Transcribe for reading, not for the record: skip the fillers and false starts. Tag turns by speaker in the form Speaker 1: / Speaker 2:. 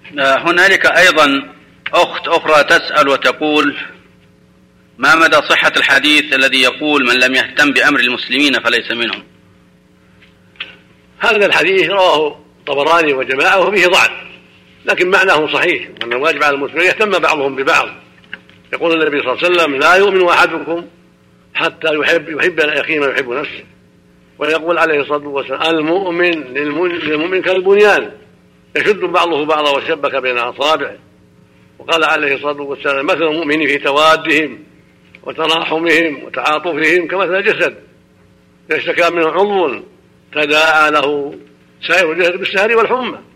Speaker 1: هنالك أيضا أخت أخرى تسأل وتقول: ما مدى صحة الحديث الذي يقول من لم يهتم بأمر المسلمين فليس منهم؟
Speaker 2: هذا الحديث رواه الطبراني وجماعة وفيه ضعف، لكن معناه صحيح، أن الواجب على المسلمين يهتم بعضهم ببعض. يقول النبي صلى الله عليه وسلم: لا يؤمن أحدكم حتى يحب لأخيه ما يحب نفسه. ويقول عليه الصلاة والسلام: المؤمن للمؤمن كالبنيان يشد بعضه بعضا وشبك بين أصابعه. وقال عليه الصلاة والسلام: مثل المؤمن في توادهم وتراحمهم وتعاطفهم كمثل الجسد إذا اشتكى منه عضو تداعى له سائر الجسد بالسهر والحمى.